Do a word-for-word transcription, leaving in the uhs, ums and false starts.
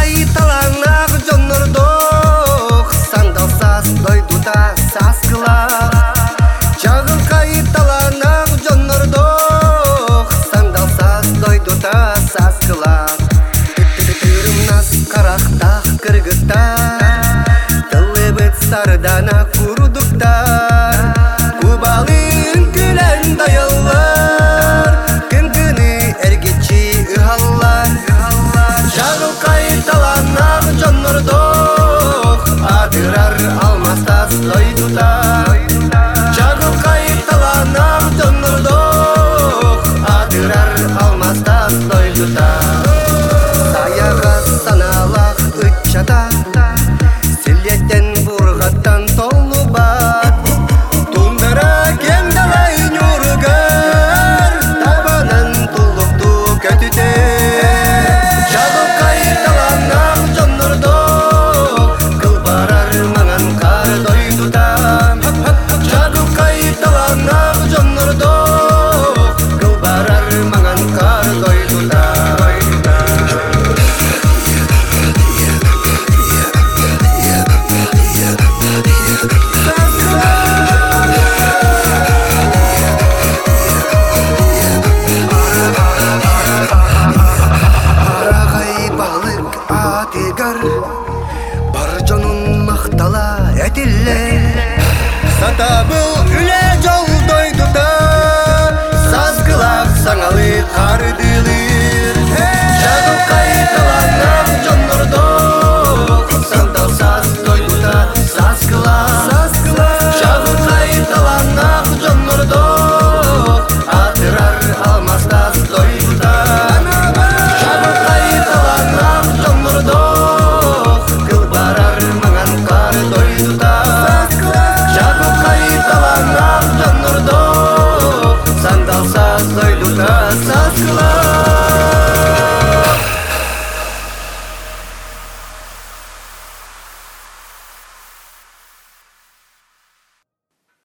кайталаңақ жонордох, сандал сас дойдута сас кылақ. Жағыл кайталаңақ жонордох, сандал сас дойдута сас кылақ. Түрімнас қарақтақ кыргыттар, тылыбыт сардана курудуктар. Кубалын күлән дайылар, күн-күні әргетші ұғалар. Жағыл кайталанақ жонордох, адырар алмастас дойдута. Жағыл кайталанақ жонордох, адырар алмастас дойдута. Саяға саналақ үтчата, сілеттен бұрғаттан толы бат. Тундыра кемдалай нүргір, табанын тұлықты көтіте. Жағыл кайталанақ жонордох, қыл барар маңан қар дойдута. Жағыл кайталанақ жонордох, қыл барар маңан қар дойдута. Бар жонун мақтала әтілі, сатабыл үле жол дойдута. Сазгылақ саңалы қарды